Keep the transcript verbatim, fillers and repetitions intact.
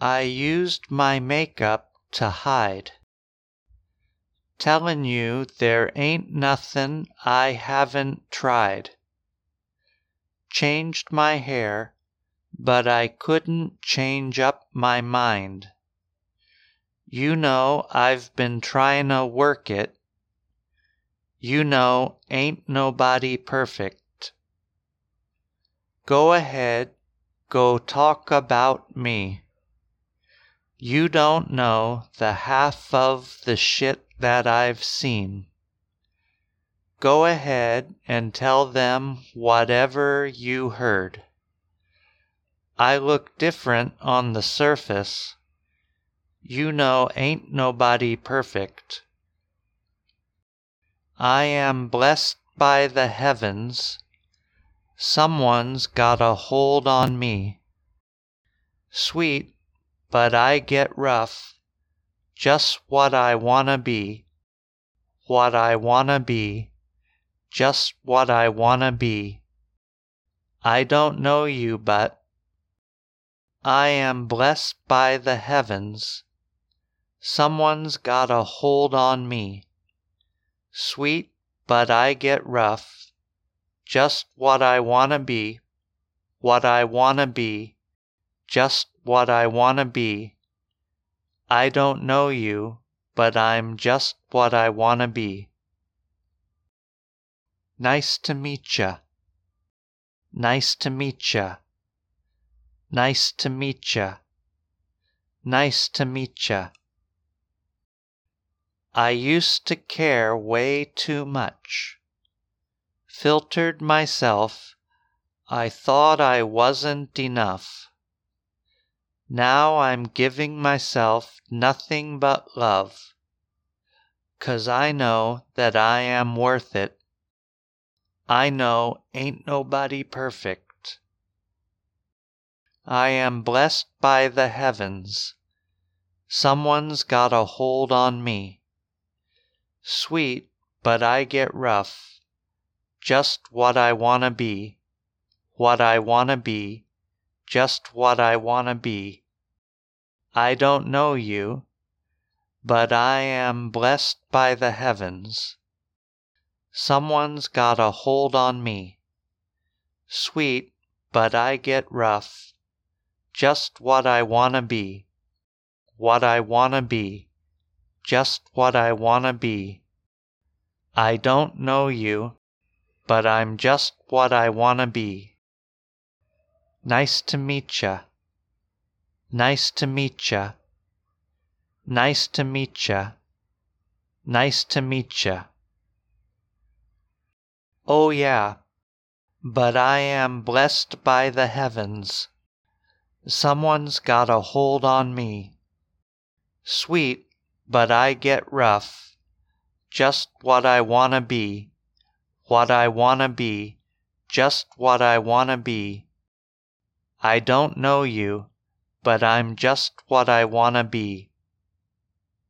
I used my makeup to hide. Tellin' you there ain't nothin' I haven't tried. Changed my hair, but I couldn't change up my mind. You know I've been tryin' work it. You know ain't nobody perfect. Go ahead, go talk about me. You don't know the half of the shit that I've seen. Go ahead and tell them whatever you heard. I look different on the surface. You know ain't nobody perfect. I am blessed by the heavens. Someone's got a hold on me. Sweet, but I get rough. Just what I wanna be. What I wanna be. Just what I wanna be. I don't know you, but I am blessed by the heavens. Someone's got a hold on me. Sweet, but I get rough. Just what I wanna be. What I wanna be. Just what I wanna be. I don't know you, but I'm just what I wanna be. Nice to meet ya. Nice to meet ya. Nice to meet ya. Nice to meet ya. I used to care way too much. Filtered myself. I thought I wasn't enough. Now I'm giving myself nothing but love. 'Cause I know that I am worth it. I know ain't nobody perfect. I am blessed by the heavens. Someone's got a hold on me. Sweet, but I get rough. Just what I wanna be. What I wanna be. Just what I wanna be. I don't know you, but I am blessed by the heavens. Someone's got a hold on me. Sweet, but I get rough. Just what I wanna be. What I wanna be. Just what I wanna be. I don't know you, but I'm just what I wanna be. Nice to meet ya. Nice to meet ya. Nice to meet ya. Nice to meet ya. Oh yeah, but I am blessed by the heavens. Someone's got a hold on me. Sweet, but I get rough. Just what I wanna be. What I wanna be. Just what I wanna be. I don't know you, but I'm just what I wanna be.